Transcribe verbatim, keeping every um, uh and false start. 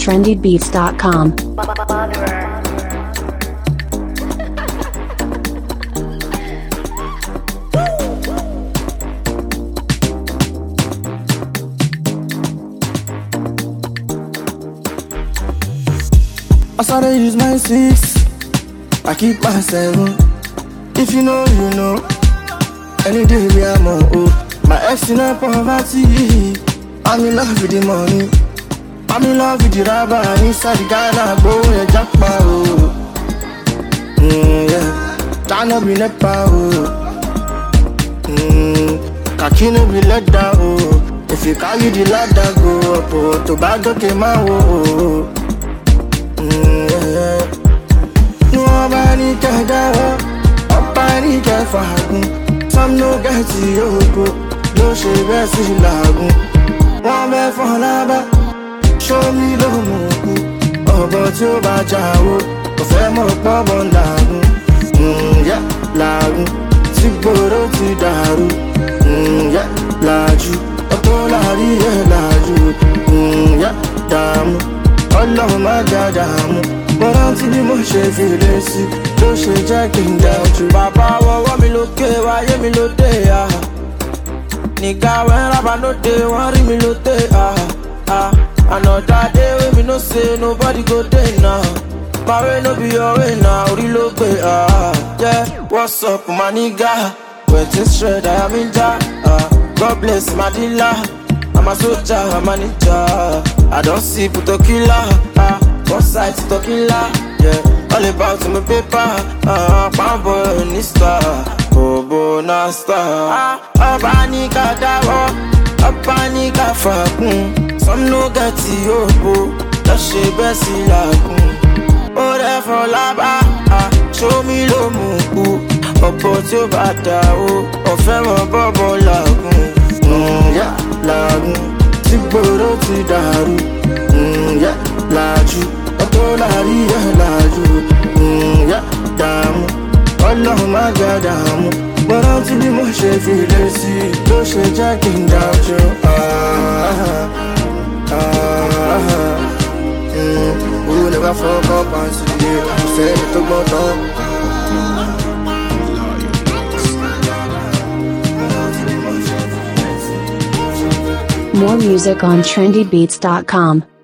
trendy beats dot com. I started use my six, I keep my seven. If you know, you know. Any day we are more oh. My ex in a poverty. I'm in love with the money. I'm in love with the rubber. Inside the Ghana, go a jackpot oh. Mm, yeah. China be nepa oh. Mm, Kakino be let down oh. If you carry the ladder go up oh. Tobago came out oh. Nobody can die, nobody can fight. Some no get you, no she best in lagoon. One bed for lava, show me the moon. Oh, but you bad jaw, a famous bubble lagoon. Mm, yeah, lagoon, Siboro to Daru. Mm, yeah, laju, a polari, yeah, laju. Mm, yeah, damn. Ọlọ́run má dáadáa mo rántí bí mo ṣe fi lè sí ló ṣe jẹ́ kí n jẹ́ ojú. Bàbá wọ́wọ́ mi lókè wáyé mi lóde ah. Nìga wẹ́n rábà lóde wọ́n rí mi lóde ah. ah. Another day wey me no say nobody go dey now. My way no be your way now, orí ló gbé ah. Yeah, what's up my nigga? Wetin straight I am in ja ah. God bless my dealer. I'm a soldier, I'm a ninja. I don't see puto killer. Ah, one side to killer. Yeah, all about my paper. Ah, Pambo Nista, Bobo Nasta. Ah, Abanika Dawo, Abanika Fakun. Some no get yobo, that she besi lakun. Oh, there for laba. Ah, show me lo muku. Opo ti o bata o, ofe mo bobo lakun. Mm, yeah. Lagoon, Siboro to Daru. Mm, yeah, laju, Otolari, yeah, laju. Mm, yeah, damu, Ọlọ́run má dáadáa mo rántí bí mo ṣe fi lè sí ló ṣe jẹ́ kí n dájú. Who never fuck up and see the day, ṣe mi tó gbọ́ tán. More music on trendy beats dot com.